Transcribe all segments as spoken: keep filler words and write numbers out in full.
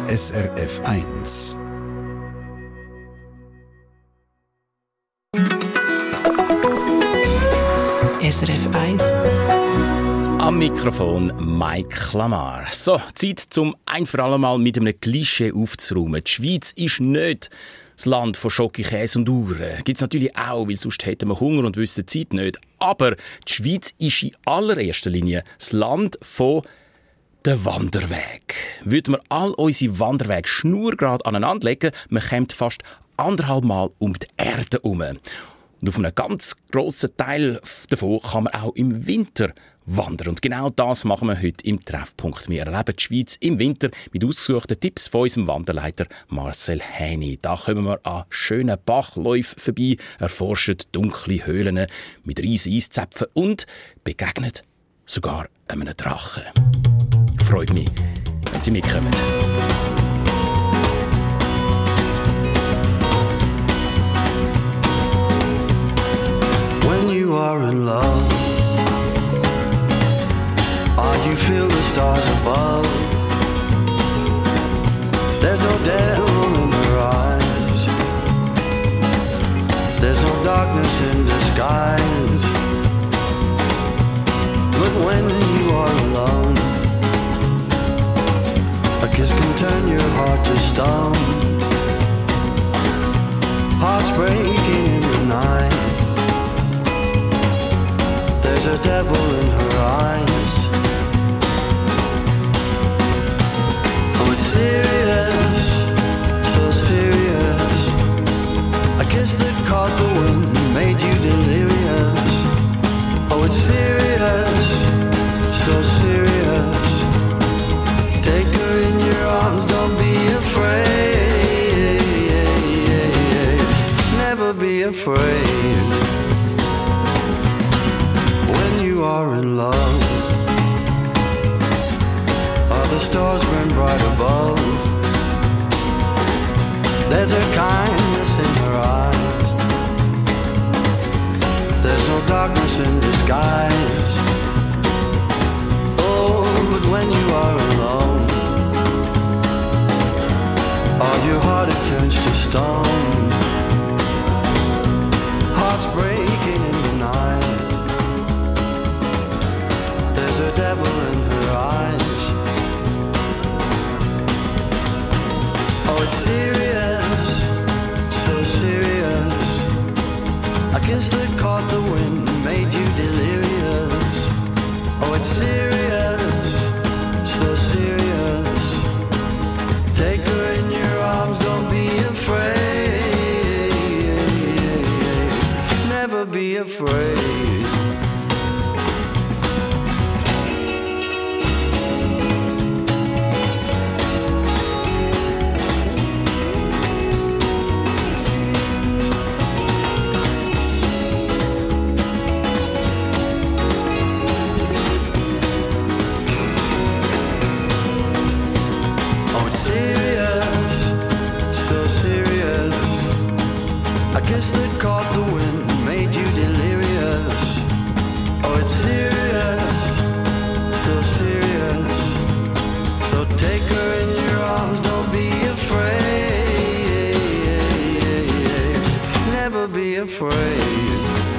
S R F eins. S R F eins. Am Mikrofon Mike Lamar. So, Zeit, zum ein für alle Mal mit einem Klischee aufzuräumen. Die Schweiz ist nicht das Land von Schoki, Käse und Uhren. Gibt es natürlich auch, weil sonst hätten wir Hunger und wüssten die Zeit nicht. Aber die Schweiz ist in allererster Linie das Land von der Wanderweg. Würden wir all unsere Wanderwege schnurgerade aneinander legen, man käme fast anderthalb Mal um die Erde herum. Und auf einem ganz grossen Teil davon kann man auch im Winter wandern. Und genau das machen wir heute im Treffpunkt. Wir erleben die Schweiz im Winter mit ausgesuchten Tipps von unserem Wanderleiter Marcel Häni. Da kommen wir an schönen Bachläufen vorbei, erforschen dunkle Höhlen mit riesigen Eiszäpfen und begegnen sogar einem Drachen. Freut mich, wenn Sie mitkommen. When you are in love, or you feel the stars above, there's no devil in your eyes, there's no darkness in disguise. But when you are alone, a kiss can turn your heart to stone. Hearts breaking in the night, there's a devil in her eyes. Oh, it's serious, so serious. A kiss that caught the wind and made you delirious. Oh, it's serious, so serious. Take her in your arms, don't be afraid. Never be afraid. When you are in love, all the stars burn bright above, there's a kindness in her eyes, there's no darkness in disguise. Oh, but when you are alone, all your heart it turns to stone. Hearts breaking in the night, there's a devil in her eyes. Oh, it's serious, so serious. A kiss that caught the wind and made you delirious. Oh, it's serious, so serious. Take her in your arms, don't be afraid. Never be afraid. Kiss that caught the wind and made you delirious. Oh, it's serious, so serious. So take her in your arms, don't be afraid. Never be afraid.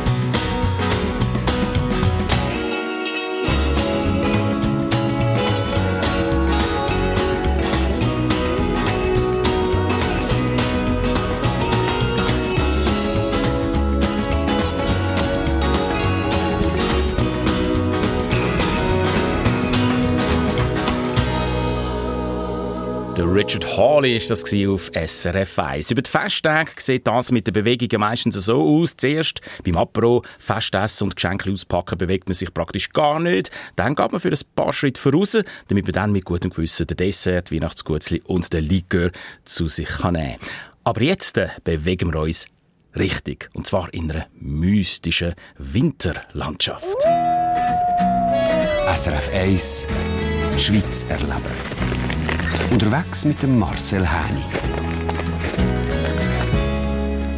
Richard Hawley war das auf S R F eins. Über die Festtage sieht das mit den Bewegungen meistens so aus. Zuerst beim Apero, Festessen und Geschenke auspacken bewegt man sich praktisch gar nicht. Dann geht man für ein paar Schritte voraus, damit man dann mit gutem Gewissen den Dessert, Weihnachtsgutzli und den Likör zu sich kann nehmen. Aber jetzt äh, bewegen wir uns richtig. Und zwar in einer mystischen Winterlandschaft. S R F eins Schweiz erleben. Unterwegs mit dem Marcel Häni.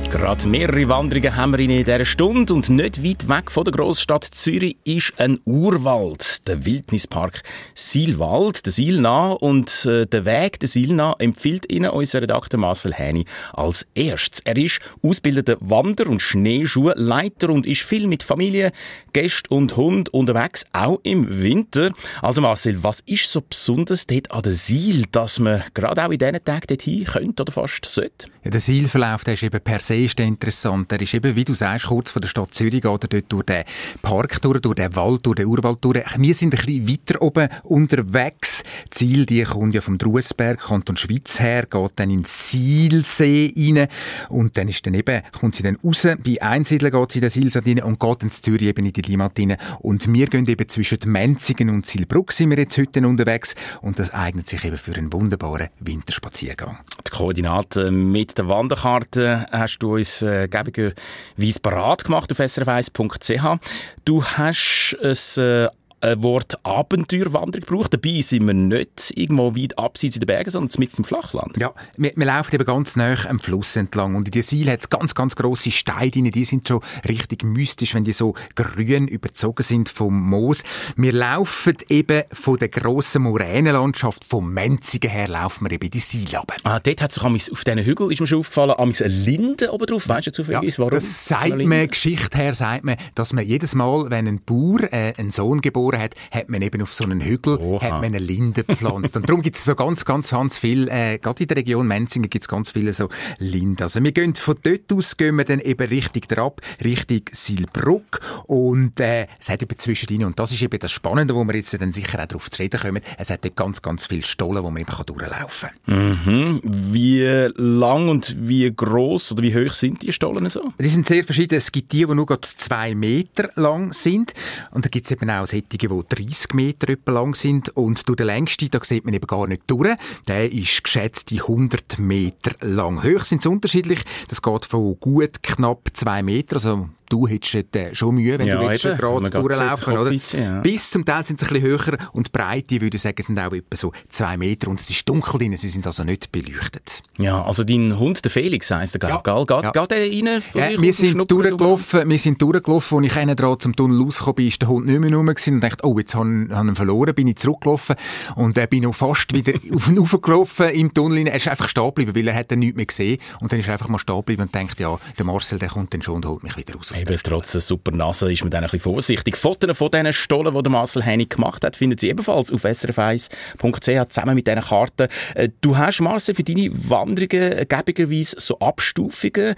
Gerade mehrere Wanderungen haben wir in dieser Stunde und nicht weit weg von der Grossstadt Zürich ist ein Urwald, der Wildnispark Silwald, der Silna, und äh, der Weg der Silna empfiehlt Ihnen unser Redakteur Marcel Häni als erstes. Er ist ausgebildeter Wander- und Schneeschuhleiter und ist viel mit Familie, Gästen und Hund unterwegs, auch im Winter. Also Marcel, was ist so besonders dort an der Sil, dass man gerade auch in diesen Tagen dorthin könnte oder fast sollte? Ja, der Silverlauf, der ist eben per se ist interessant. Der ist eben, wie du sagst, kurz vor der Stadt Zürich geht er dort durch den Park durch, durch den Wald, durch den Urwald durch. Wir sind ein bisschen weiter oben unterwegs. Die Sil, die kommt ja vom Druesberg, Kanton Schweiz her, geht dann in den Silsee rein und dann ist dann eben, kommt sie dann raus. Bei Einsiedeln geht sie in den Silsee rein und geht dann in Zürich eben in die Limmat rein. Und wir gehen eben zwischen Menzigen und Silbruck sind wir jetzt heute unterwegs und das eignet sich eben für einen wunderbaren Winterspaziergang. Die Koordinaten mit der Wanderkarte hast du uns äh, gäbigerweise parat gemacht auf s r f eins punkt c h. Du hast ein äh, ein Wort Abenteuerwanderung gebraucht. Dabei sind wir nicht irgendwo weit abseits in den Bergen, sondern mitten im Flachland. Ja, wir, wir laufen eben ganz nah am Fluss entlang und in der Sil hat es ganz, ganz grosse Steine drin. Die sind schon richtig mystisch, wenn die so grün überzogen sind vom Moos. Wir laufen eben von der grossen Moränenlandschaft, vom Menzigen her laufen wir eben in die Sil runter. Ah, dort hat sich auf diesen Hügel, ist mir schon aufgefallen, eine Linde oben drauf. Weißt du zufällig, ja, warum? Das sagt man, Geschichte her sagt man, dass man jedes Mal, wenn ein Bauer äh, einen Sohn geboren hat, hat man eben auf so einen Hügel Oha. hat man eine Linde gepflanzt. Und darum gibt es so ganz, ganz, ganz viel, äh, gerade in der Region Menzingen gibt es ganz viele so Linden. Also wir gehen von dort aus, gehen wir dann eben Richtung Trab, Richtung Silbruck und äh, es hat eben zwischendrin, und das ist eben das Spannende, wo wir jetzt dann sicher auch darauf zu reden kommen, es hat dort ganz, ganz viele Stollen, wo man eben durchlaufen kann. Mhm. Wie lang und wie gross oder wie hoch sind die Stollen so? Die sind sehr verschieden. Es gibt die, die nur gerade zwei Meter lang sind und da gibt es eben auch solche, die dreissig Meter etwa lang sind und durch den längsten, da sieht man eben gar nicht durch. Der ist geschätzt hundert Meter lang. Hoch sind sie unterschiedlich. Das geht von gut knapp zwei Meter, also du hättest äh, schon Mühe, wenn ja, du willst, eben, gerade durchlaufen, oder? Ja. Bis zum Teil sind sie ein bisschen höher und die Breite, würde ich sagen, sind auch etwa so zwei Meter und es ist dunkel drin, sie sind also nicht beleuchtet. Ja, also dein Hund, der Felix heisst der, ja. gell? Geht, ja. geht der rein? Ja, wir sind durchgelaufen, wir sind durchgelaufen, als ich hinten dran zum Tunnel rausgekommen bin, ist der Hund nicht mehr rum gewesen und dachte, oh, jetzt habe ich ihn verloren, bin ich zurückgelaufen und äh, bin noch fast wieder auf ihn raufgelaufen im Tunnel. Er ist einfach stehen geblieben, weil er hat dann nichts mehr gesehen und dann ist er einfach mal stehen geblieben und denkt, ja, der Marcel, der kommt dann schon und holt mich wieder raus. Eben, trotz der super Nase ist man dann ein bisschen vorsichtig. Fotos von diesen Stollen, die der Marcel Häni gemacht hat, finden Sie ebenfalls auf s r f eins punkt c h zusammen mit diesen Karten. Du hast, Marcel, für deine Wanderungen gäbigerweise so Abstufungen.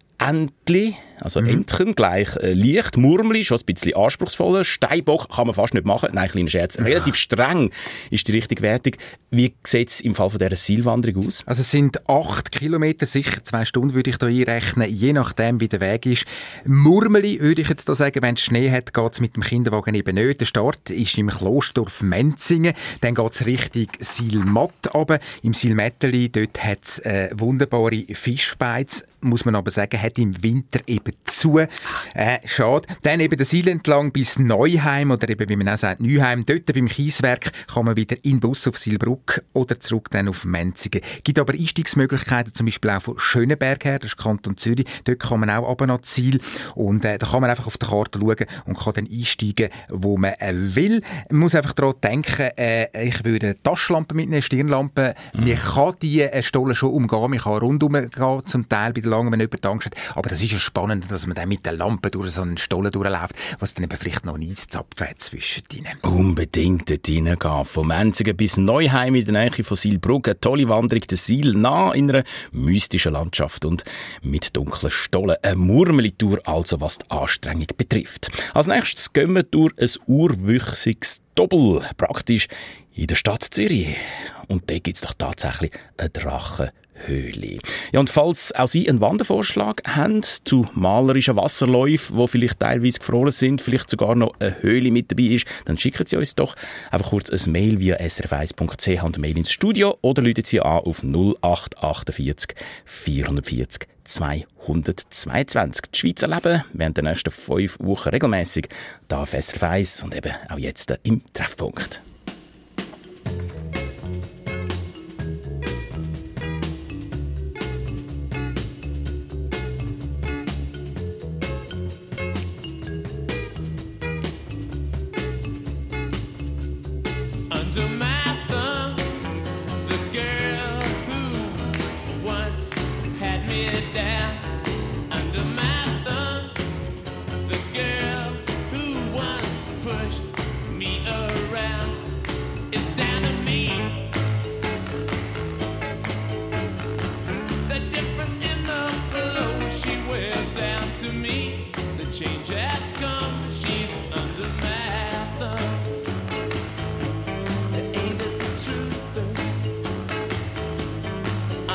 Entli, also mhm. Entchen, gleich äh, leicht, Murmli, schon ein bisschen anspruchsvoller, Steinbock kann man fast nicht machen, nein, kleiner Scherz, relativ streng ist die richtige Wertung. Wie sieht es im Fall von dieser Silwanderung aus? Also es sind acht Kilometer, sicher zwei Stunden würde ich da einrechnen, je nachdem wie der Weg ist. Murmeli würde ich jetzt da sagen, wenn es Schnee hat, geht es mit dem Kinderwagen eben nicht. Der Start ist im Klosterdorf Menzingen, dann geht es Richtung Silmatt runter. Im Silmetteli, dort hat es äh, wunderbare Fischbeiz, muss man aber sagen, hat im Winter eben zu. Äh, schade. Dann eben der Sil entlang bis Neuheim oder eben, wie man auch sagt, Neuheim. Dort beim Kieswerk kann man wieder in den Bus auf Silbruck oder zurück dann auf Menzigen. Gibt aber Einstiegsmöglichkeiten, zum Beispiel auch von Schöneberg her, das ist Kanton Zürich. Dort kann man auch runter nach Ziel und äh, da kann man einfach auf der Karte schauen und kann dann einsteigen, wo man äh, will. Man muss einfach daran denken, äh, ich würde eine Taschenlampe mitnehmen, Stirnlampe. Mhm. Man kann die äh, Stollen schon umgehen, man kann rundum gehen, zum Teil bei der langen, wenn jemand Angst hat. Aber das ist ja spannend, dass man dann mit der Lampe durch so einen Stollen durchläuft, was dann eben vielleicht noch nie zu zapfen hat zwischen ihnen. Unbedingt dort reingehen. Von Menzigen bis Neuheim in der Nähe von Silbrugg. Eine tolle Wanderung, der Sil nah in einer mystischen Landschaft und mit dunklen Stollen. Eine Murmeli-Tour also, was die Anstrengung betrifft. Als nächstes gehen wir durch ein urwüchsiges Doppel, praktisch in der Stadt Zürich. Und da gibt es doch tatsächlich eine Drachenhöhle. Ja, und falls auch Sie einen Wandervorschlag haben zu malerischen Wasserläufen, die vielleicht teilweise gefroren sind, vielleicht sogar noch eine Höhle mit dabei ist, dann schicken Sie uns doch einfach kurz ein Mail via s r f eins punkt c h und Mail ins Studio oder rufen Sie an auf null acht achtundvierzig vierundvierzig zweihundertzweiundzwanzig. Die Schweizer leben während der nächsten fünf Wochen regelmäßig da auf S R F eins und eben auch jetzt im Treffpunkt.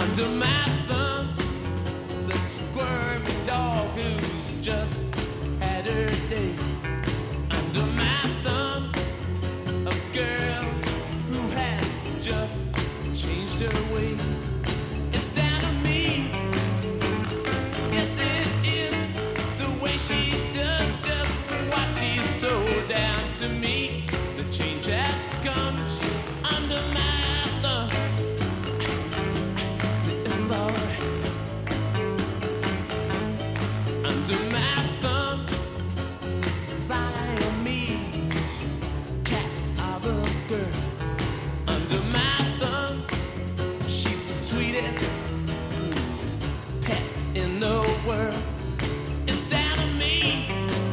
under my thumb is a squirmy dog who's just had her day. Under my thumb, a girl who has just changed her ways. It's down to me. Yes, it is the way she does just what she's told. Down to me, the change has come. She's under my thumb. See, it's alright. Under my thumb, it's a Siamese cat of a girl. Under my thumb, she's the sweetest pet in the world. It's down to me.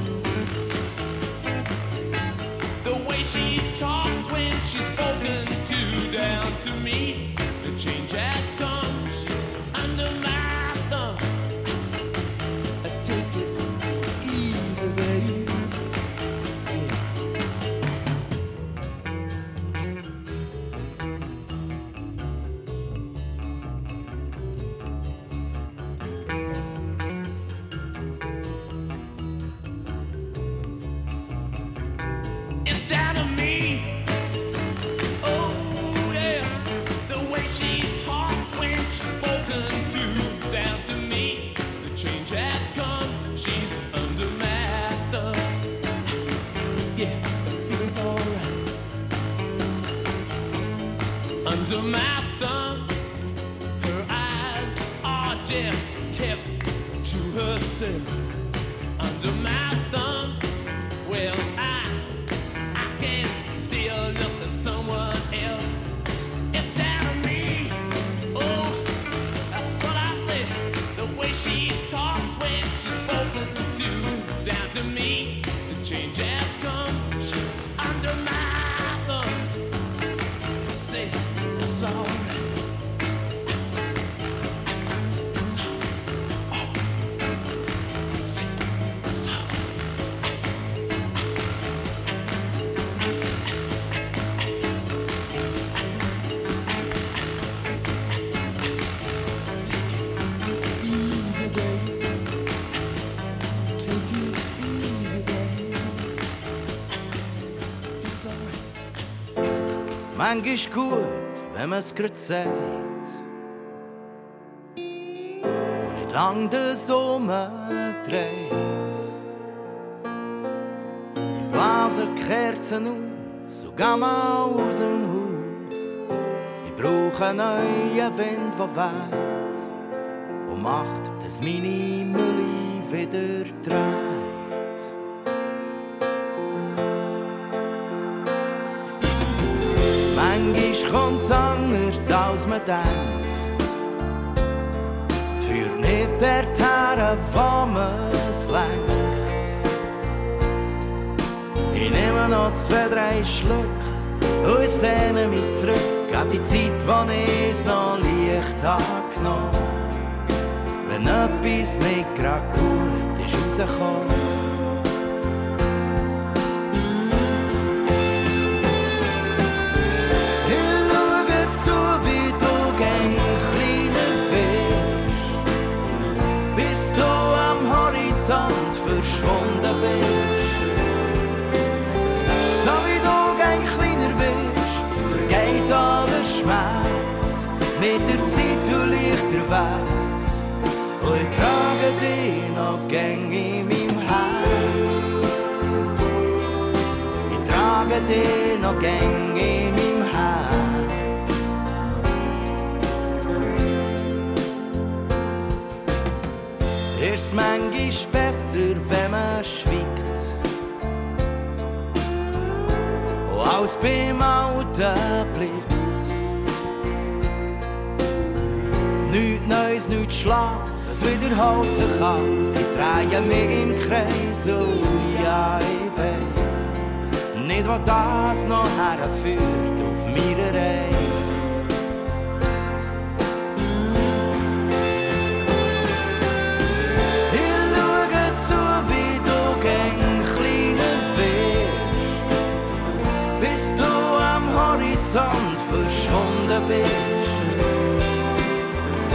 The way she talks when she's spoken to, down to me. The change has come. She's under my thumb. I take it easy, babe. Yeah. It's down to me. Oh yeah, the way she talks when she's spoken to, down to me. The change has come. She's under my thumb. Yeah, it feels alright. Under my thumb, her eyes are just kept to herself. Under my thumb, well I I can still look at someone else. It's down to me. Oh, that's what I say. The way she talks when she's spoken to, down to me. The change has come. She's under my thumb. Say it's alright. Say it's alright. Say it's alright. Easy, babe. Take it easy, babe. Feels alright. Manchmal gut, wenn man's grad sagt und nicht lang das umdreht. Ich blase Kerzen aus und geh mal aus dem Haus. Ich brauche einen neuen Wind, der weht und macht, dass meine Mühle wieder dreht. Manchmal kommt's anders, als man denkt. Führt nicht dorthin, wo man's lenkt. Ich nehme noch zwei, drei Schluck und ich sehne mich zurück an die Zeit, wo ich's noch leicht hab genommen. Wenn etwas nicht grad gut ist rausgekommen. Verschwunden bist. So wie du gern kleiner wirst, vergeht aller Schmerz. Mit der Zeit du leichter wärst. Und ich trage dich noch gern in meinem Herz. Ich trage dich noch gern in meinem Herz. Ist manchmal besser, wenn man schweigt. Und alles beim Alten bleibt. Nichts Neues, nichts Schlaues, es wiederholt sich alles. Ich drehe mich im Kreis, oh ja, ich weiß nicht, wo das noch herführt auf meiner Reise. Horizont verschwunden bist.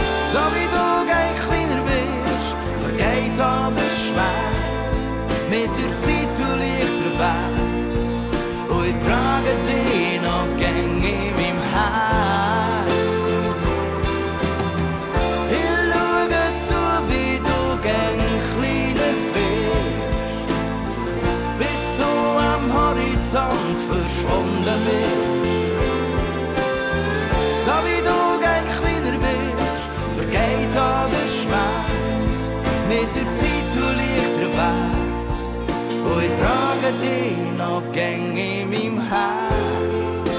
trage dich noch gäng in meinem Herz.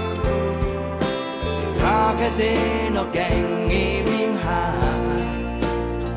Ich trage dich noch gäng in meinem Herz.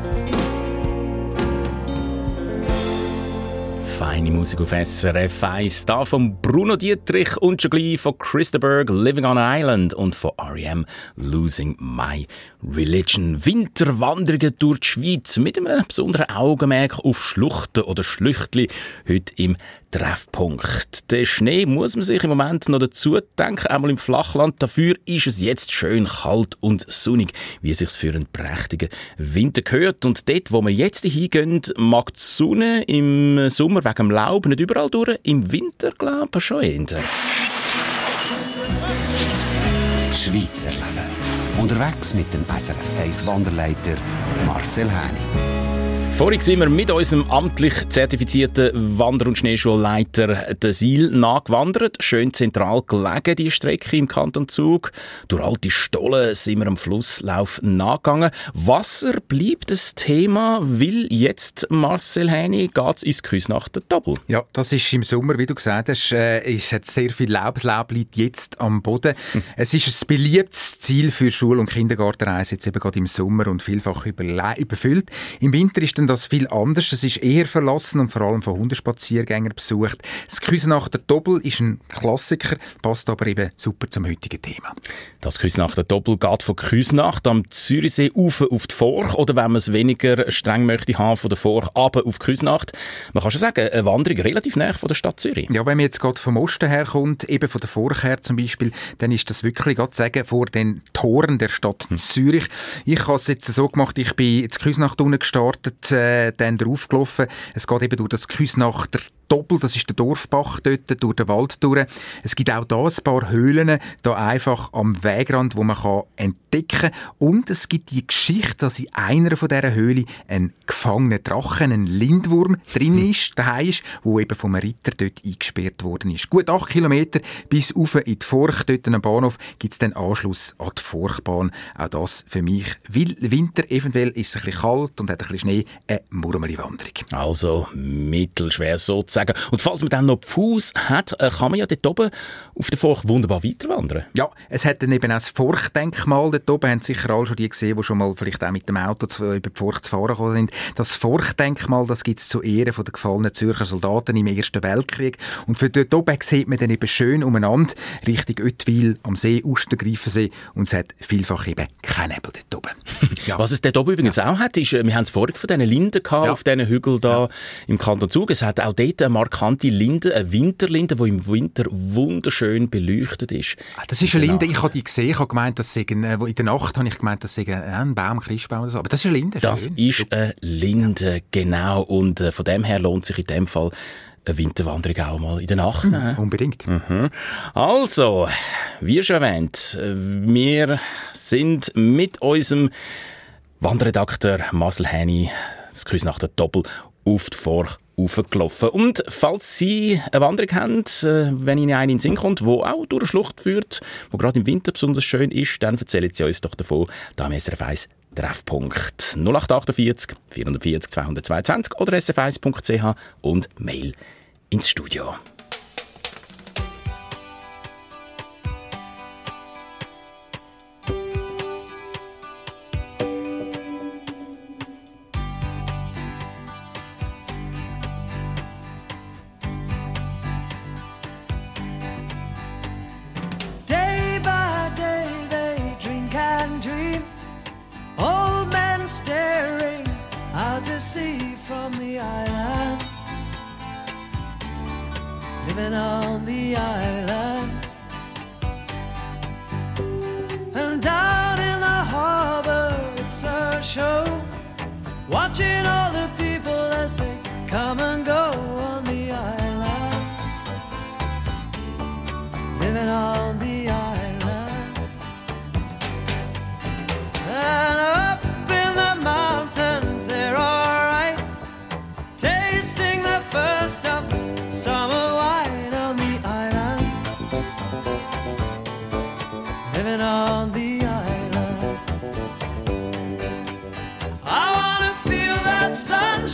Feine Musik auf S R F eins, da von Bruno Dietrich und schon gleich von Krista Berg, Living on an Island, und von R E M, Losing My Religion. Winterwanderungen durch die Schweiz mit einem besonderen Augenmerk auf Schluchten oder Schlüchtli heute im Treffpunkt. Der Schnee muss man sich im Moment noch dazu denken, einmal im Flachland. Dafür ist es jetzt schön kalt und sonnig, wie es sich für einen prächtigen Winter gehört. Und dort, wo wir jetzt hingehen, mag die Sonne im Sommer wegen dem Laub nicht überall durch, im Winter glaube ich schon eher. Schweizer Leben. Unterwegs mit dem S R F eins Wanderleiter Marcel Häni. Vorhin sind wir mit unserem amtlich zertifizierten Wander- und Schneeschulleiter der Sil nachgewandert. Schön zentral gelegen, die Strecke im Kanton Zug. Durch alte Stollen sind wir am Flusslauf nachgegangen. Wasser bleibt das Thema, weil jetzt, Marcel Häni, geht es ins Küsnachter Doppel. Ja, das ist im Sommer, wie du gesagt hast, äh, es hat sehr viel Laub. Das Laub liegt jetzt am Boden. Hm. Es ist ein beliebtes Ziel für Schul- und Kindergartenreisen, jetzt eben gerade im Sommer und vielfach überle- überfüllt. Im Winter ist dann das viel anders. Es ist eher verlassen und vor allem von Hundespaziergängern besucht. Das Küsnachter Doppel ist ein Klassiker, passt aber eben super zum heutigen Thema. Das Küsnachter Doppel geht von Küsnacht am Zürichsee rauf auf die Forch, oder wenn man es weniger streng möchte haben, von der Forch runter auf Küsnacht. Man kann schon sagen, eine Wanderung relativ nahe von der Stadt Zürich. Ja, wenn man jetzt gerade vom Osten herkommt, eben von der Forch her zum Beispiel, dann ist das wirklich, gerade sagen, vor den Toren der Stadt hm. Zürich. Ich habe es jetzt so gemacht, ich bin ins Küsnacht unten gestartet, äh, dann draufgelaufen. Es geht eben durch das Küsnachter Doppel, das ist der Dorfbach dort, durch den Wald durch. Es gibt auch da ein paar Höhlen, da einfach am Wegrand, wo man kann entdecken kann. Und es gibt die Geschichte, dass in einer von dieser Höhlen ein gefangener Drachen, ein Lindwurm drin ist, daheim ist, wo eben vom Ritter dort eingesperrt worden ist. Gut acht Kilometer bis rauf in die Forch, dort am Bahnhof, gibt es dann Anschluss an die Forchbahn. Auch das für mich, weil Winter eventuell ist es ein bisschen kalt und hat ein bisschen Schnee, eine Murmeli-Wanderung. Also mittelschwer sozusagen. Und falls man dann noch Fuß hat, kann man ja dort oben auf der Forch wunderbar weiterwandern. Ja, es hat dann eben auch das Forchdenkmal dort oben. Haben sicher alle schon die gesehen, die schon mal vielleicht auch mit dem Auto zu, über die Forch zu fahren gekommen sind. Das Forchdenkmal, das gibt es zu Ehren von den gefallenen Zürcher Soldaten im Ersten Weltkrieg. Und für dort oben sieht man dann eben schön umeinander Richtung Oetwil am See, Ustergreifensee. Und es hat vielfach eben keinen Nebel dort oben. Ja. Was es dort oben übrigens ja. auch hat, ist, wir haben es vorhin von diesen Linden gehabt, ja. auf diesen Hügeln da ja. im Kanton Zug. Es hat auch dort eine markante Linde, eine Winterlinde, die im Winter wunderschön beleuchtet ist. Ah, das ist eine Linde, ich habe die gesehen, ich habe gemeint, dass sie, in der Nacht habe ich gemeint, dass sie ein Baum, ein Christbaum oder so, aber das ist eine Linde. Das schön. ist eine Linde, genau, und von dem her lohnt sich in dem Fall eine Winterwanderung auch mal in der Nacht. Mhm, unbedingt. Mhm. Also, wie schon erwähnt, wir sind mit unserem Wanderredakteur Marcel Häni, das Küsnachter Doppel, auf die Forch raufgelaufen. Und falls Sie eine Wanderung haben, wenn Ihnen eine in den Sinn kommt, die auch durch eine Schlucht führt, die gerade im Winter besonders schön ist, dann erzählen Sie uns doch davon, da am S R F eins Treffpunkt null acht achtundvierzig vierhundertvierzig zweihundertzweiundzwanzig oder s f eins punkt c h und Mail ins Studio. Living on the island, and down in the harbour it's a show, watching all the people as they come and go on the island, living on the island, and up in the mountains they're alright, tasting the first of the summer wine. Living on the island, I wanna feel that sun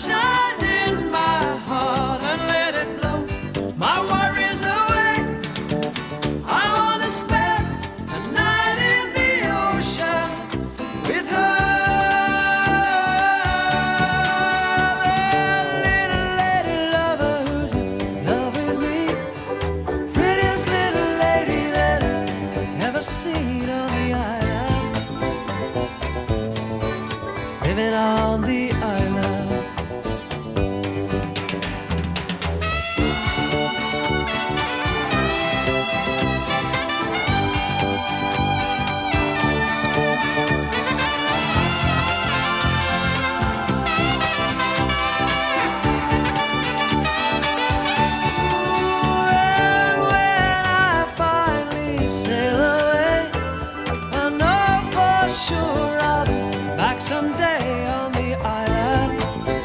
sure I'll be back someday on the island,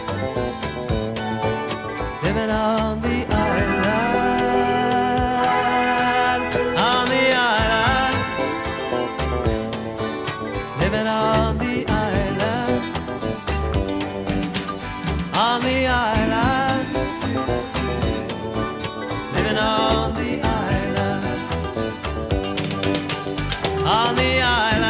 living on the island, on the island, living on the island, on the island, living on the island, on the island.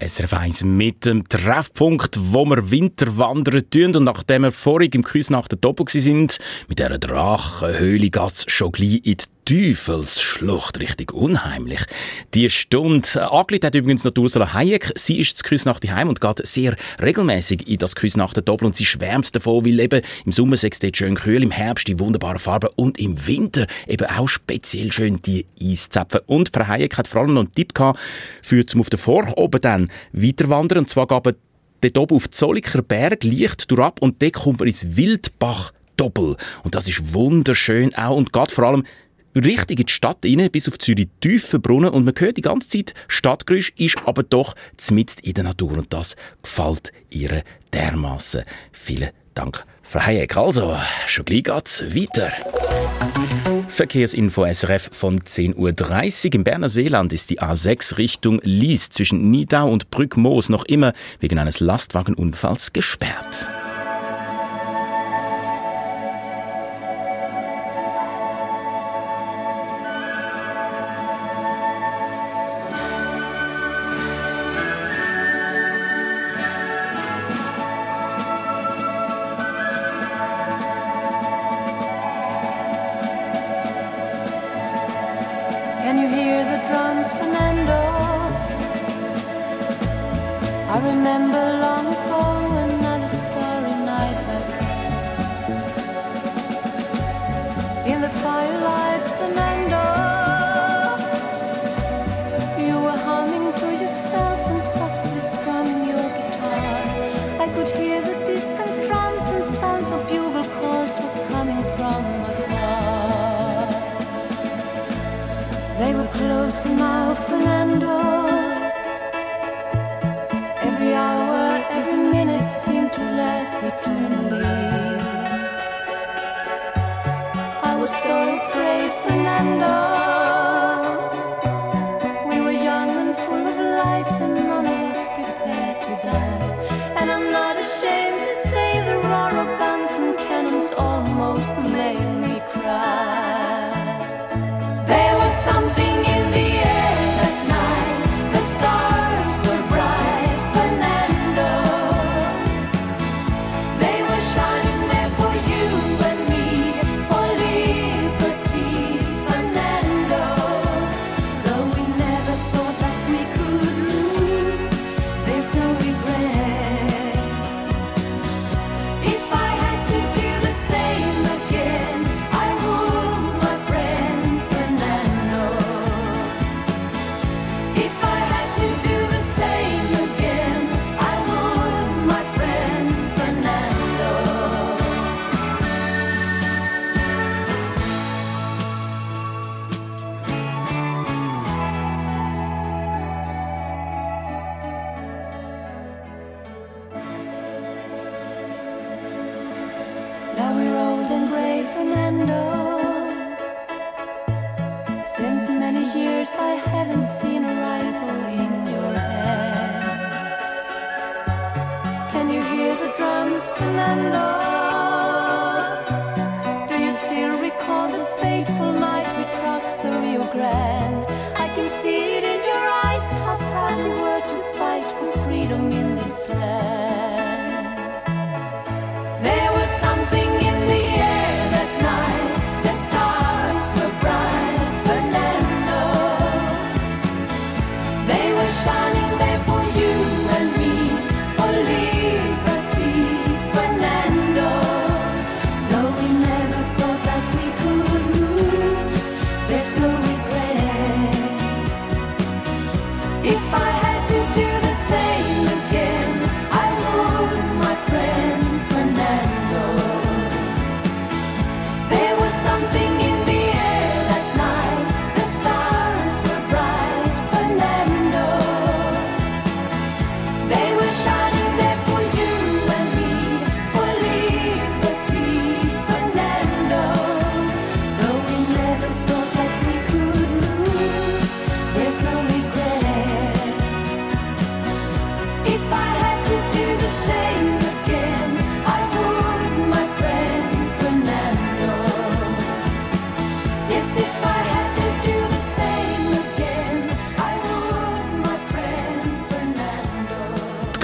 S R F eins mit dem Treffpunkt, wo wir Winter wandern tun. Und nachdem wir vorig im Küsnacht der Doppel sind, mit dieser Drachenhöhle geht es schon gleich in die Teufelsschlucht, richtig unheimlich. Die Stunde angelegt hat übrigens noch Ursula Hayek. Sie ist zu Küsnacht daheim und geht sehr regelmäßig in das Küsnacht der Doppel und sie schwärmt davon, weil eben im Sommer sei es dort schön kühl, im Herbst die wunderbaren Farben und im Winter eben auch speziell schön die Eiszapfen. Und Frau Hayek hat vor allem noch einen Tipp gehabt, für zum auf der Forch oben dann weiterwandern. Und zwar gab dort oben auf Zolliker Berg leicht durchab und dort kommt man ins Wildbach Doppel. Und das ist wunderschön auch und geht vor allem richtig in die Stadt rein, bis auf Zürich Tiefenbrunnen. Und man hört die ganze Zeit Stadtgeräusch, ist aber doch mitten in der Natur. Und das gefällt ihr dermassen. Vielen Dank, Frau Hayek. Also, schon gleich geht's weiter. Verkehrsinfo S R F von zehn Uhr dreißig. Im Berner Seeland ist die A sechs Richtung Lies zwischen Nidau und Brückmoos noch immer wegen eines Lastwagenunfalls gesperrt. Can you hear the drums, Fernando? I remember long ago another starry night like this. In the firelight, Fernando, you were humming to yourself and softly strumming your guitar. I could hear the distant drums and sounds of bugle calls were coming from afar. They were close now, Fernando. Every hour, every minute seemed to last eternally. I was so afraid, Fernando. We were young and full of life and none of us prepared to die. And I'm not ashamed to say the roar of guns and cannons almost made me cry. There was something in the air that night. The stars were bright, Fernando. They were shining there for you and me, for liberty, Fernando. Though we never thought that we could lose, there's no regret. If I had to do the same again, I would, my friend Fernando. If I had to do the same again, I would, my friend Fernando. Now we're old and grey, Fernando. Since many years I haven't seen a rifle in your hand. Can you hear the drums, Fernando? Do you still recall the fateful night we crossed the Rio Grande? I can see it in your eyes, how proud you were to fight for freedom in this land. There was something in the air that night. The stars were bright, Fernando. They were shining there for you and me, for liberty, Fernando.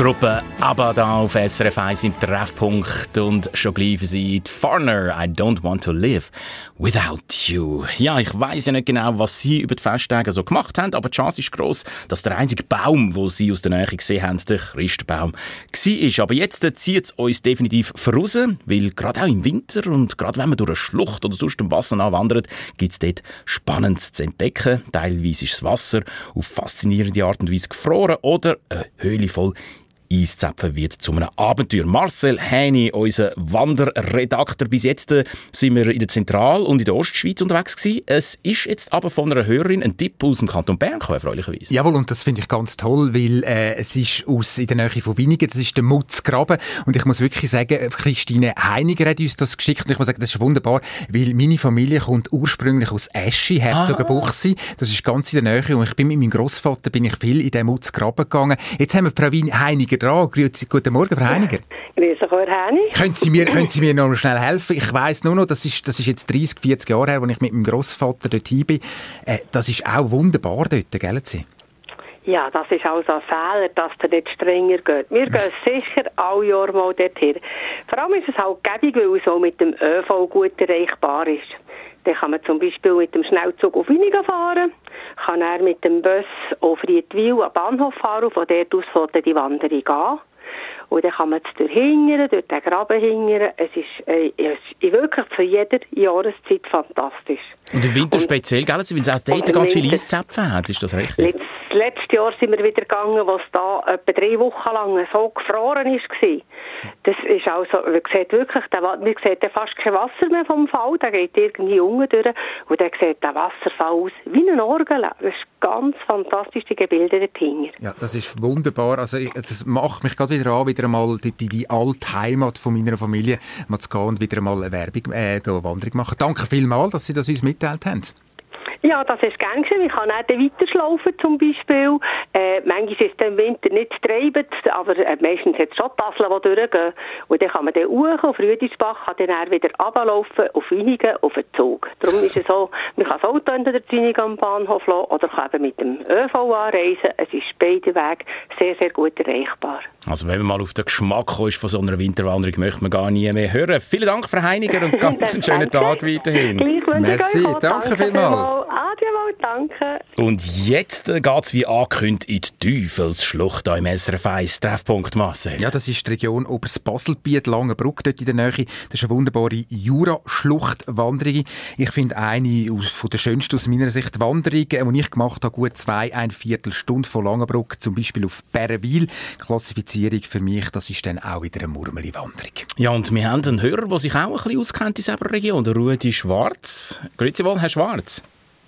Gruppe ABBA da auf S R F eins im Treffpunkt und schon gleich für sie die Foreigner, I don't want to live without you. Ja, ich weiss ja nicht genau, was sie über die Festtage so gemacht haben, aber die Chance ist gross, dass der einzige Baum, den sie aus der Nähe gesehen haben, der Christbaum war. Aber jetzt zieht es uns definitiv voraus, weil gerade auch im Winter und gerade wenn man durch eine Schlucht oder sonst im Wasser anwandert, gibt es dort Spannendes zu entdecken. Teilweise ist das Wasser auf faszinierende Art und Weise gefroren oder eine Höhle voll Eiszapfen wird zu einem Abenteuer. Marcel Häni, unser Wanderredakteur. Bis jetzt äh, sind wir in der Zentral- und in der Ostschweiz unterwegs gewesen. Es ist jetzt aber von einer Hörerin ein Tipp aus dem Kanton Bern gekommen, erfreulicherweise. Jawohl, und das finde ich ganz toll, weil äh, es ist aus in der Nähe von Winigen, das ist der Mutzgraben. Und ich muss wirklich sagen, Christine Heiniger hat uns das geschickt und ich muss sagen, das ist wunderbar, weil meine Familie kommt ursprünglich aus Eschi, Herzogenbuchsee. Das ist ganz in der Nähe und ich bin mit meinem Grossvater bin ich viel in den Mutzgraben gegangen. Jetzt haben wir Frau Heiniger dran. Guten Morgen, Frau Heiniger. Grüß dich, Herr Heini. Können Sie mir, können Sie mir noch schnell helfen? Ich weiss nur noch, das ist, das ist jetzt dreißig, vierzig Jahre her, als ich mit meinem Grossvater dort hin bin. Äh, das ist auch wunderbar dort, gell Sie? Ja, das ist also ein Fehler, dass der nicht strenger geht. Wir gehen sicher alle Jahre mal dorthin. Vor allem ist es halt gäbig, weil es auch mit dem ÖV gut erreichbar ist. Dann kann man zum Beispiel mit dem Schnellzug auf Winigen fahren, kann er mit dem Bus auf Riedwil am Bahnhof fahren und von dort aus fährt die Wanderung an. Und dann kann man es durch hingern, durch den Graben hingern. Es ist, äh, es ist wirklich zu jeder Jahreszeit fantastisch. Und im Winter und, speziell, gell? Weil es auch dort ganz viele Eiszapfen hat, ist das richtig? Letzt, letztes Jahr sind wir wieder gegangen, wo es da etwa drei Wochen lang so gefroren war. Das ist also, man sieht wirklich, der, man sieht fast kein Wasser mehr vom Fall, der geht irgendwie unten durch und dann sieht der Wasserfall aus wie ein Orgel. Das ist ganz fantastisch, die Gebilde dort hinten. Ja, das ist wunderbar. Also, es macht mich gerade wieder an, wieder einmal die, die, die alte Heimat von meiner Familie mal zu gehen und wieder einmal eine Werbung, äh, eine Wanderung machen. Danke vielmals, dass Sie das uns mitgeteilt haben. Ja, das ist gern gewesen. Ich kann auch weiterschlaufen zum Beispiel. Äh, manchmal ist es im Winter nicht treibend, aber äh, meistens hat es schon Tasseln, die durchgehen. Und dann kann man dann hoch auf Rüdisbach, kann dann wieder runterlaufen auf Winigen, auf den Zug. Darum ist es so, man kann das Auto in der Winigen am Bahnhof lassen oder kann eben mit dem ÖV anreisen. Es ist beide Wege sehr, sehr gut erreichbar. Also wenn man mal auf den Geschmack kommt von so einer Winterwanderung, möchte man gar nie mehr hören. Vielen Dank, Frau Heiniger, und ganz einen schönen Tag weiterhin. Merci, danke, danke vielmals. Adieu, danke. Und jetzt äh, geht es wie angekündigt in die Teufelsschlucht hier im S R F eins Treffpunkt Marcel. Ja, das ist die Region Oberst-Baselbiet, Langenbruck, dort in der Nähe. Das ist eine wunderbare Jura-Schluchtwanderung. Ich finde eine von der schönsten aus meiner Sicht Wanderungen, die ich gemacht habe, gut zwei, ein Viertelstunde von Langenbruck, zum Beispiel auf Bärenwil. Klassifizierung für mich, das ist dann auch wieder eine Murmeli-Wanderung. Ja, und wir haben einen Hörer, der sich auch ein bisschen auskennt in dieser Region, der Rudi Schwarz. Grüezi wohl, Herr Schwarz.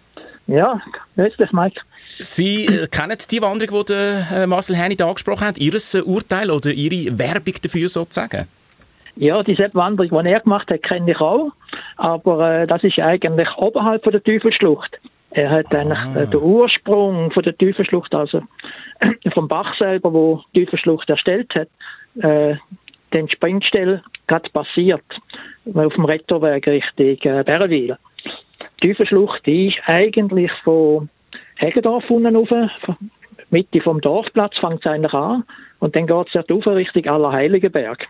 Ja, grüß dich, Mike. Sie äh, kennen die Wanderung, die der, äh, Marcel Häni da angesprochen hat, Ihr äh, Urteil oder Ihre Werbung dafür sozusagen? Ja, diese Wanderung, die er gemacht hat, kenne ich auch, aber äh, das ist eigentlich oberhalb von der Teufelsschlucht. Er hat ah. eigentlich äh, den Ursprung von der Teufelsschlucht, also vom Bach selber, wo die Teufelsschlucht erstellt hat, äh, den Springstelle gerade passiert, auf dem Rettorweg Richtung äh, Bärenwil. Die Teufelsschlucht die ist eigentlich von Heggendorf unten rauf, Mitte vom Dorfplatz fängt es eigentlich an und dann geht es dort rauf Richtung Allerheiligenberg.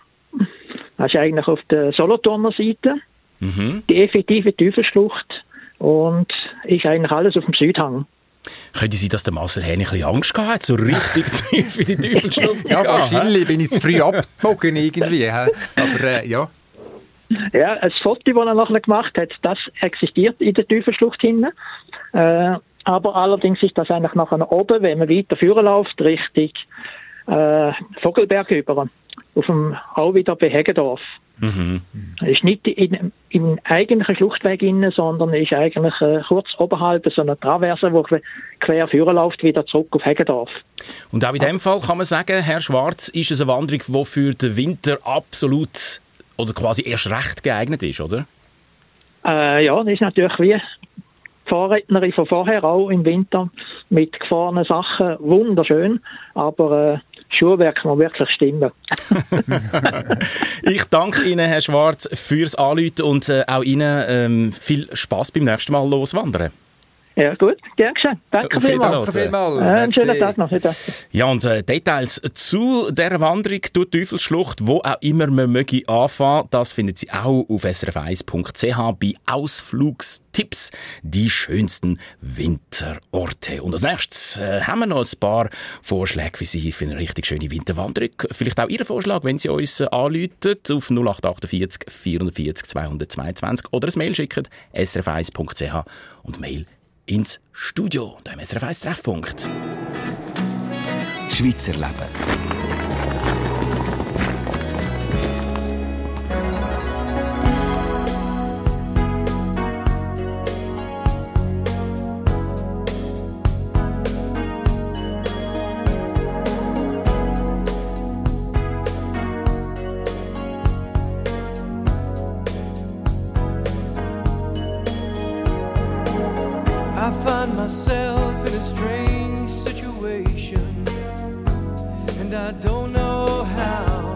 Das ist eigentlich auf der Solothurner Seite, mhm. die effektive Teufelsschlucht und ist eigentlich alles auf dem Südhang. Könnte sein, dass der Marcel Häni ein bisschen Angst gehabt hat, so richtig tief in die Teufelsschlucht zu Ja, gehen? wahrscheinlich bin ich zu früh abgebogen irgendwie, aber äh, ja. Ja, das Foto, das er nachher gemacht hat, das existiert in der Teufelsschlucht hinten. Äh, aber allerdings ist das eigentlich nachher oben, wenn man weiter führen läuft, Richtung äh, Vogelberg über. Auf dem, auch wieder bei Heggendorf. Mhm. Ist nicht in, im eigentlichen Schluchtweg inne, sondern ist eigentlich äh, kurz oberhalb so eine Traverse, die quer führen läuft, wieder zurück auf Heggendorf. Und auch in dem Fall kann man sagen, Herr Schwarz, ist es eine Wanderung, die für den Winter absolut oder quasi erst recht geeignet ist, oder? Äh, ja, das ist natürlich wie die Vorrednerin von vorher auch im Winter mit gefahrenen Sachen wunderschön, aber äh, Schuhwerk muss wirklich stimmen. Ich danke Ihnen, Herr Schwarz, fürs Anrufen und äh, auch Ihnen ähm, viel Spass beim nächsten Mal loswandern. Ja, gut, gern geschehen. Danke Auf vielmals. Wiederhören. Äh, einen schönen Tag noch. Wieder. Ja, und äh, Details zu dieser Wanderung durch die Teufelsschlucht, wo auch immer man möge anfangen, das finden Sie auch auf s r f eins punkt c h bei Ausflugstipps, die schönsten Winterorte. Und als nächstes äh, haben wir noch ein paar Vorschläge für Sie für eine richtig schöne Winterwanderung. Vielleicht auch Ihren Vorschlag, wenn Sie uns äh, anrufen auf null acht achtundvierzig vierundvierzig zweihundertzweiundzwanzig oder ein Mail schicken, s r f eins punkt c h und Mail ins Studio, da im S R F eins Treffpunkt. Schweizer Leben. I find myself in a strange situation, and I don't know how.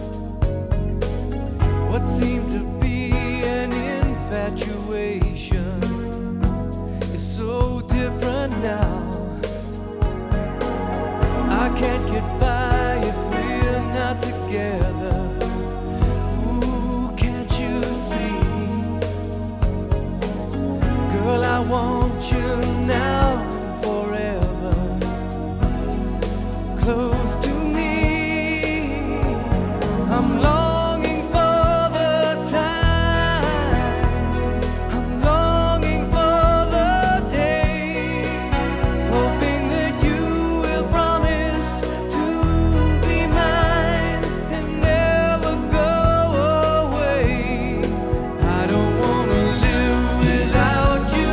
What seemed to be an infatuation is so different now. I can't get by if we're not together. Ooh, can't you see? Girl, I want you now forever, close to me. I'm longing for the time, I'm longing for the day, hoping that you will promise to be mine and never go away. I don't wanna live without you.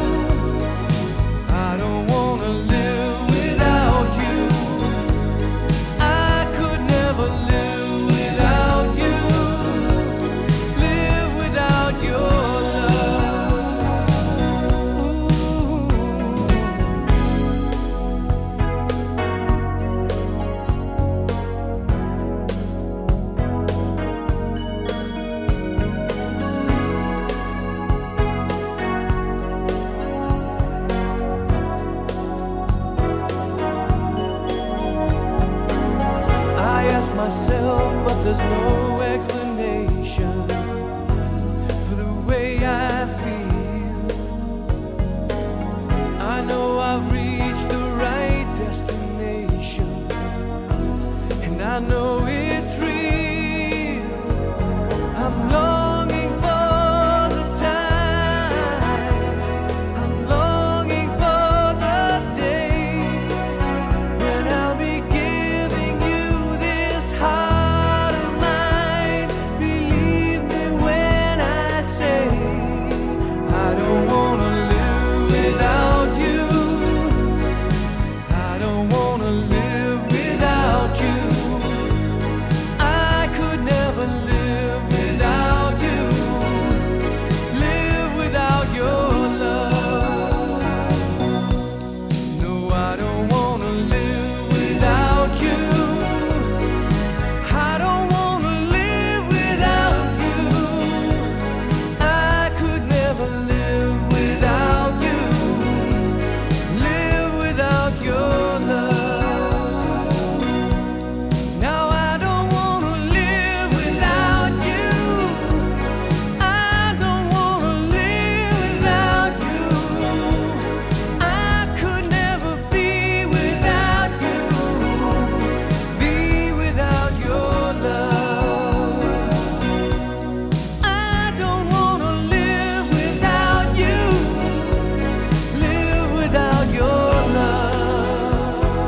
I don't wanna live without you. I could never live without you. Live without your love. Ooh. I ask myself, but there's no explanation for the way I feel. I know I've reached the right destination, and I know it's real. I'm longing for the time, I'm longing for the day when I'll be giving you this heart of mine. Believe me when I say I don't wanna live without you. I don't wanna live without you. I could never live without you. Live without your love. No, I don't wanna live without you. I don't wanna live without you. I could never live without you. Live without your love. Now I don't wanna live without you. I don't wanna live without you. I could never be without you. Be without your love. I don't wanna live without you. Live without your love.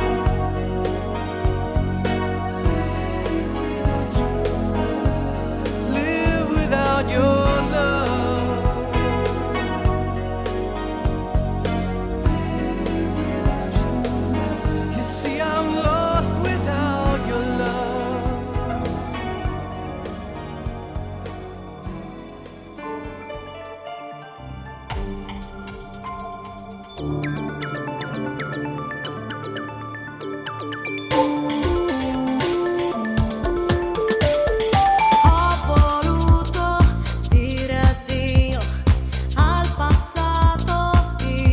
Live without your love. You see, I'm lost without your love. Ho voluto dire addio al passato.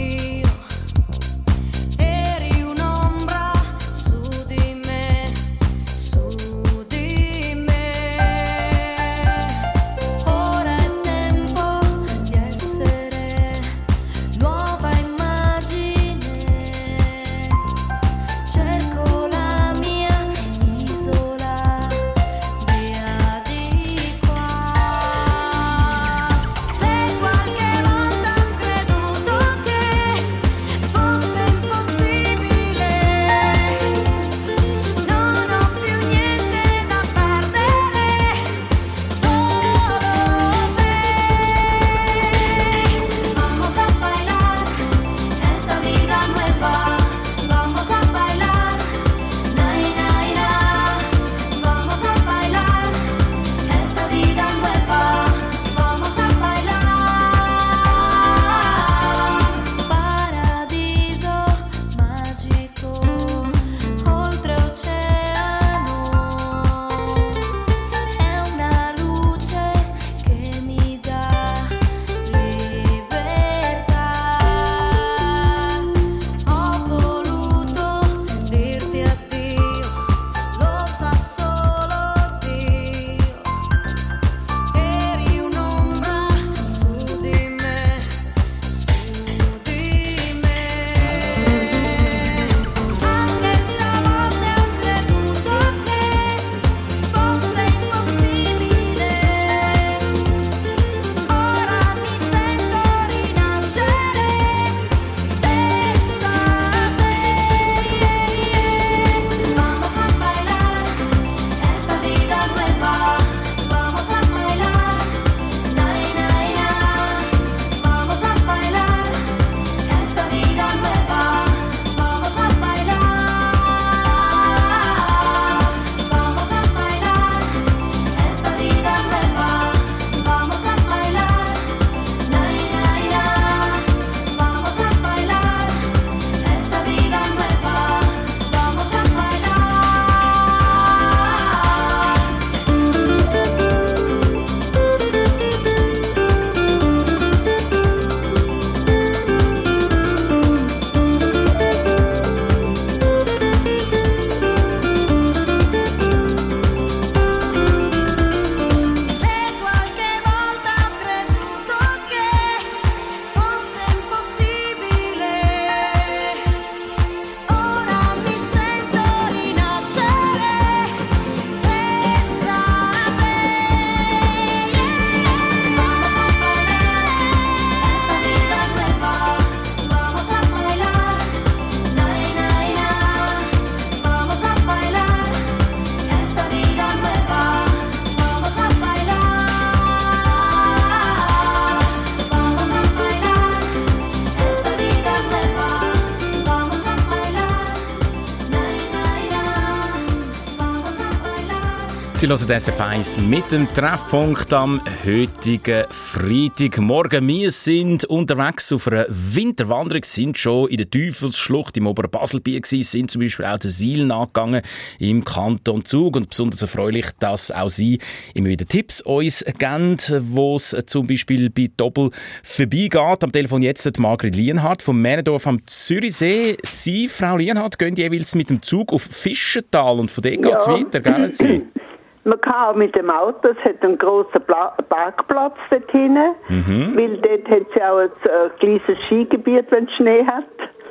Sie hören S F eins mit dem Treffpunkt am heutigen Freitagmorgen. Wir sind unterwegs auf einer Winterwanderung, sind schon in der Teufelsschlucht im oberen Baselbiet gewesen, sind zum Beispiel auch den Siel nachgegangen im Kanton Zug. Und besonders erfreulich, dass auch Sie immer wieder Tipps uns geben, wo es zum Beispiel bei Doppel vorbeigeht. Am Telefon jetzt die Margrit Lienhardt vom Mähnendorf am Zürichsee. Sie, Frau Lienhardt, gehen jeweils mit dem Zug auf Fischental und von dort geht es Ja. weiter, gell Sie? Man kann auch mit dem Auto, es hat einen grossen Pla- Parkplatz dort hinten, Mhm. weil dort hat es auch ein äh, kleines Skigebiet, wenn es Schnee hat,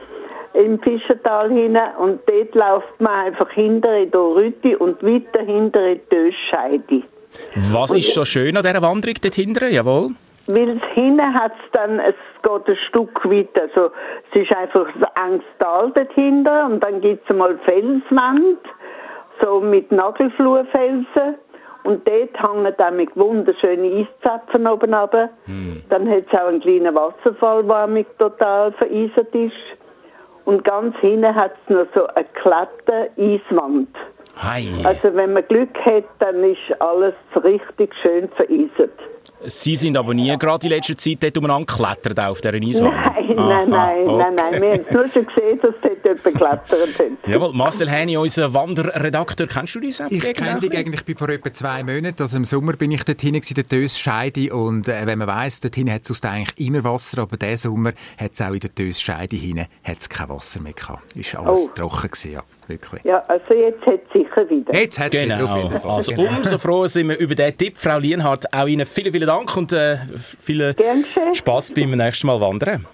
im Fischental hinten. Und dort läuft man einfach hinter in die Rüti und weiter hinter in die Dösscheide. Was ist so schön an dieser Wanderung dort hinten? Jawohl. Weil es hinten hat es dann, es geht ein Stück weiter, also es ist einfach ein enges Tal dort hinten und dann gibt es einmal Felswand, so mit Nagelfluhfelsen und dort hängen dann mit wunderschönen Eiszapfen oben runter. Hm. Dann hat es auch einen kleinen Wasserfall, der mit total vereist ist. Und ganz hinten hat es noch so eine glatte Eiswand. Hi. Also wenn man Glück hat, dann ist alles richtig schön vereist. Sie sind aber nie gerade in letzter Zeit dort umeinander geklettert auf dieser Eiswand? Nein, Aha, nein, nein, okay. nein, nein. Wir haben es nur schon gesehen, dass dort jemand geklettert hat. Jawohl, Marcel Häni, unser Wanderredakteur, kennst du diese App? Ich kenne dich eigentlich bei vor etwa zwei Monaten. Also im Sommer bin ich dort hinten in der Dösscheide und äh, wenn man weiss, dort hinten hat es sonst eigentlich immer Wasser, aber diesen Sommer hat es auch in der Dösscheide hinten hat's kein Wasser mehr gehabt. Ist alles Oh. trocken gewesen, ja, wirklich. Ja, also jetzt hat es sicher wieder. Jetzt hat es Genau, wieder auf jeden Fall. also Genau. umso froher sind wir über diesen Tipp. Frau Lienhardt, auch Ihnen vielen, vielen Dank und äh, viel Gern geschehen. Spass beim nächsten Mal wandern.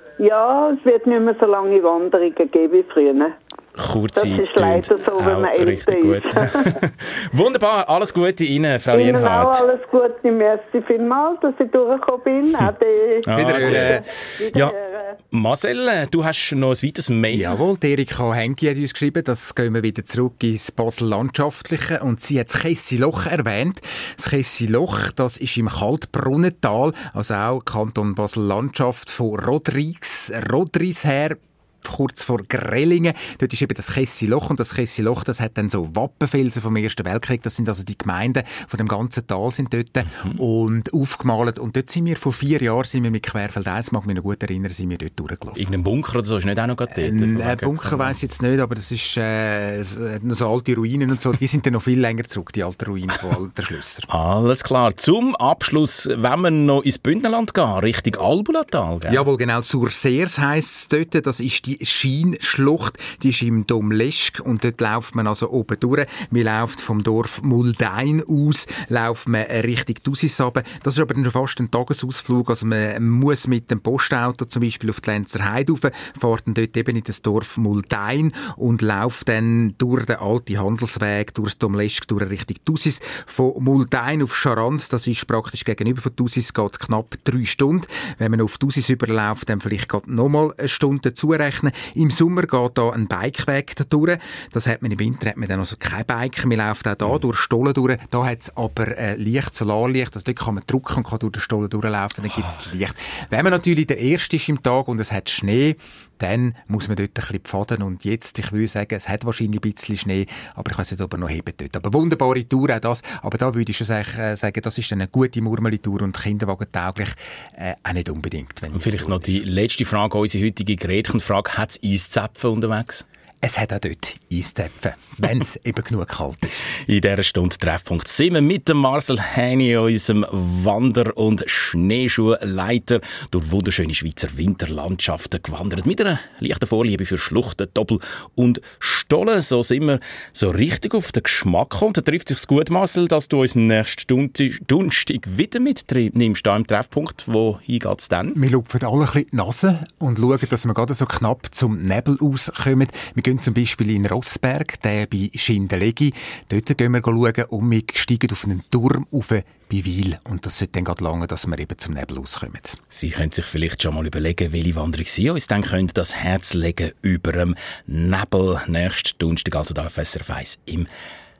Ja, es wird nicht mehr so lange Wanderungen geben wie früher. Kurze Das ist leider so, wenn man älter richtig gut. ist. Wunderbar, alles Gute Ihnen, Frau Ihnen auch Lienhardt. alles Gute. Merci vielmals, dass ich durchgekommen bin. Ade. Ah, Wiederhören. Ja, Marcel, äh, du hast noch ein weiteres Mail. Jawohl, die Erika Henki hat uns geschrieben, das gehen wir wieder zurück ins Basel-Landschaftliche und sie hat das Kessiloch erwähnt. Das Kessiloch, das ist im Kaltbrunnental, also auch Kanton Basel-Landschaft von Rodrigues, Rodrigues her, kurz vor Grellingen. Dort ist eben das Kessiloch und das Kessiloch, das hat dann so Wappenfelsen vom Ersten Weltkrieg. Das sind also die Gemeinden von dem ganzen Tal sind dort mhm. und aufgemalt. Und dort sind wir vor vier Jahren sind wir mit Querfeld eins, mag mich noch gut erinnern, sind wir dort durchgelaufen. Irgendein Bunker oder so ist nicht auch noch gerade dort? Ein äh, Bunker weiss ich jetzt nicht, aber das ist äh, noch so alte Ruinen und so. Die sind dann noch viel länger zurück, die alten Ruinen von alten Schlössern. Alles klar. Zum Abschluss, wenn wir noch ins Bündnerland gehen, Richtung Albulatal, gell? Jawohl, genau. Surseers heisst es dort. Das ist die Schienschlucht. Die ist im Domleschg und dort läuft man also oben durch. Man läuft vom Dorf Muldein aus, läuft man Richtung Thusis runter. Das ist aber dann fast ein Tagesausflug. Also man muss mit dem Postauto zum Beispiel auf die Lenzer Heide rauf, fährt dann dort eben in das Dorf Muldein und läuft dann durch den alten Handelsweg, durch das Domleschg, durch Richtung Thusis. Von Muldein auf Scharanz, das ist praktisch gegenüber von Thusis, geht es knapp drei Stunden. Wenn man auf Thusis überläuft, dann vielleicht geht nochmal eine Stunde zurechnen. Im Sommer geht da ein Bikeweg durch. Das hat man im Winter hat man dann also kein Bike. Man läuft auch da durch Stollen durch. Da hat es aber äh, Licht, Solarlicht. Also dort kann man drücken und kann durch den Stollen durchlaufen. Dann gibt es Licht. Wenn man natürlich der Erste ist im Tag und es hat Schnee, dann muss man dort ein bisschen pfaden. Und jetzt, ich würde sagen, es hat wahrscheinlich ein bisschen Schnee, aber ich weiß nicht, ob er noch hebt dort. Aber wunderbare Tour auch das. Aber da würde ich schon sagen, sagen das ist eine gute Murmeli-Tour und kinderwagentauglich äh, auch nicht unbedingt. Wenn und vielleicht noch die letzte Frage, unsere heutige Gretchenfrage. Hat es Eiszäpfen unterwegs? Es hat auch dort Eiszäpfen, wenn es eben genug kalt ist. In dieser Stunde Treffpunkt sind wir mit dem Marcel Häni, unserem Wander- und Schneeschuhleiter, durch wunderschöne Schweizer Winterlandschaften gewandert. Mit einer leichten Vorliebe für Schluchten, Doppel und Stollen. So sind wir so richtig auf den Geschmack gekommen. Da trifft es sich gut, Marcel, dass du uns nächsten Donnerstag wieder mitnimmst, da im Treffpunkt. Wo geht es dann? Wir lupfen alle ein bisschen die Nase und schauen, dass wir gerade so knapp zum Nebel auskommen. Wir gehen zum Beispiel in Rossberg, der bei Schindelegi. Dort gehen wir schauen und wir steigen auf einen Turm auf bei Wil. Und das sollte dann gerade lange, dass wir eben zum Nebel auskommen. Sie können sich vielleicht schon mal überlegen, welche Wanderung Sie uns dann können das Herz legen über dem Nebel. Nächsten Donnerstag, also da auf S R F eins im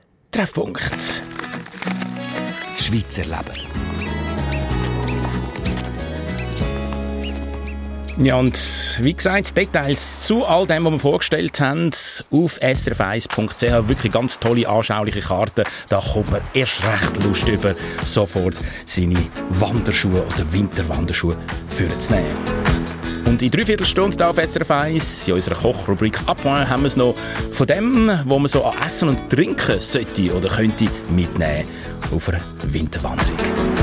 Treffpunkt. Schweizer Leber. Ja, und wie gesagt, Details zu all dem, was wir vorgestellt haben, auf s r f eins punkt c h. Wirklich ganz tolle, anschauliche Karten. Da kommt man erst recht Lust über, sofort seine Wanderschuhe oder Winterwanderschuhe vorzunehmen. Und in dreiviertel Stunde hier auf S R F eins, in unserer Kochrubrik «Appoint», haben wir es noch von dem, was man so an Essen und Trinken sollte oder könnte mitnehmen auf einer Winterwanderung.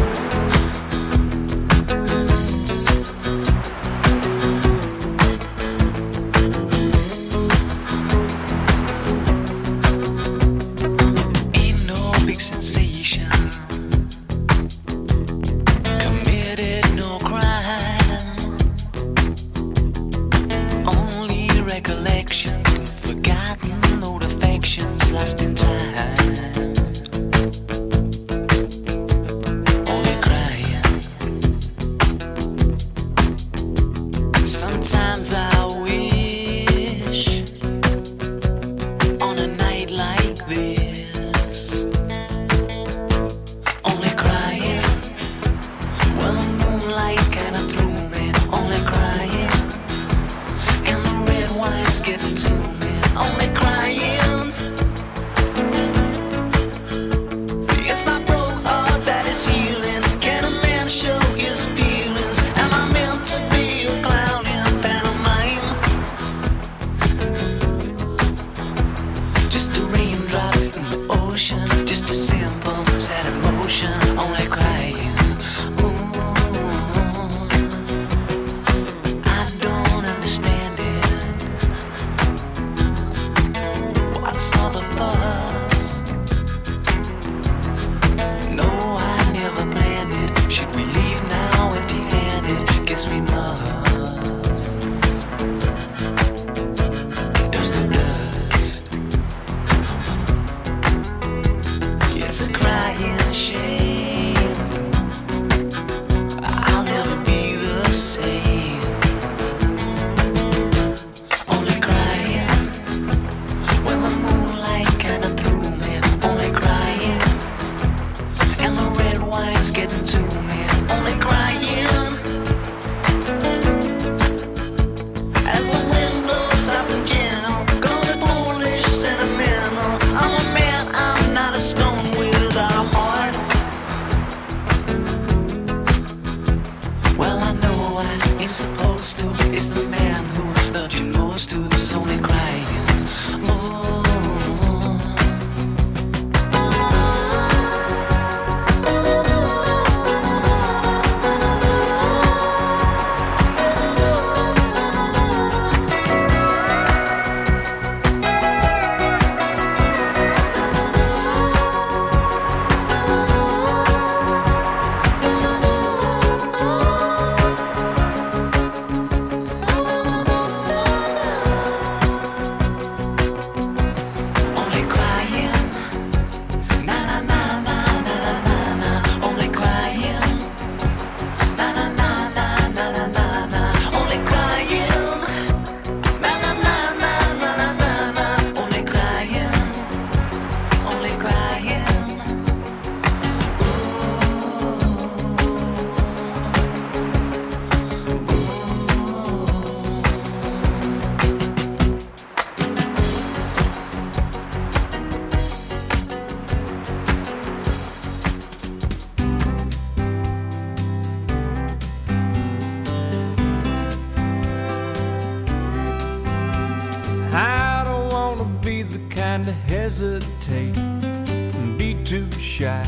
kind to hesitate and be too shy,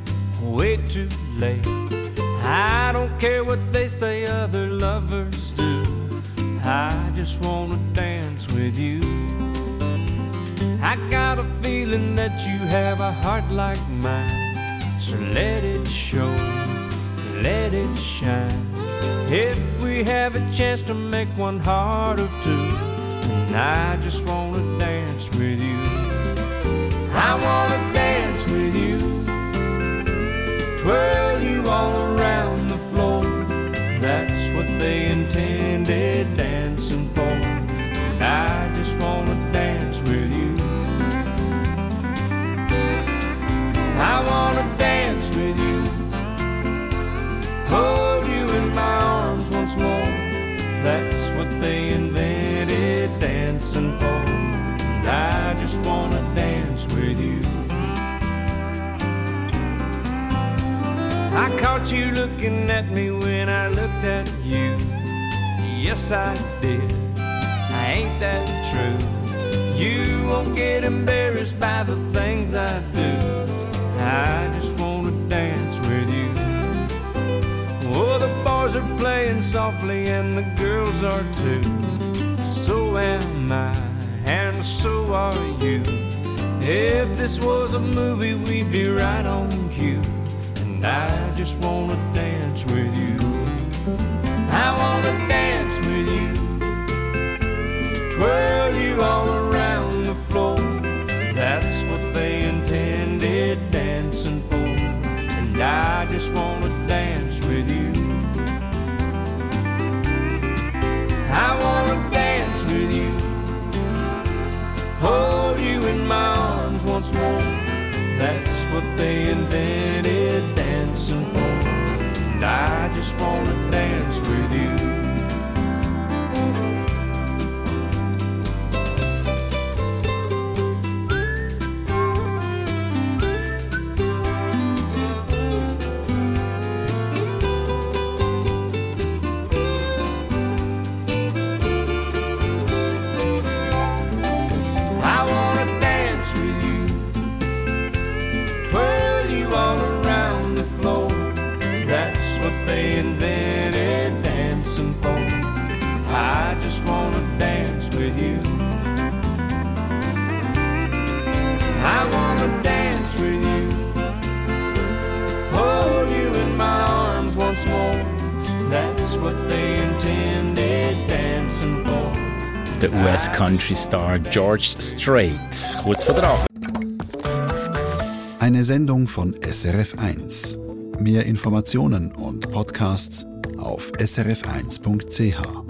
way too late. I don't care what they say other lovers do, I just wanna dance with you. I got a feeling that you have a heart like mine, so let it show, let it shine. If we have a chance to make one heart of two, and I just wanna dance with you. I wanna dance with you, twirl you all around the floor. That's what they intended dancing for, and I just wanna dance with you. I wanna dance with you, hold you in my arms once more, That's what they invented dancing for. And I just wanna dance with you. I caught you looking at me when I looked at you. Yes, I did. Ain't that true? You won't get embarrassed by the things I do. I just wanna dance with you. Oh, the boys are playing softly and the girls are too. So am I, and so are you. If this was a movie, we'd be right on cue. And I just wanna dance with you. I wanna dance with you. Twirl you all around the floor. That's what they intended dancing for. And I just wanna dance with you. I wanna dance with you. Hold you in my arms once more. That's what they invented dancing for. And I just wanna dance with you. Der U S-Country-Star George Strait. Kurz vor der Abend. Eine Sendung von S R F eins. Mehr Informationen und Podcasts auf s r f eins punkt c h.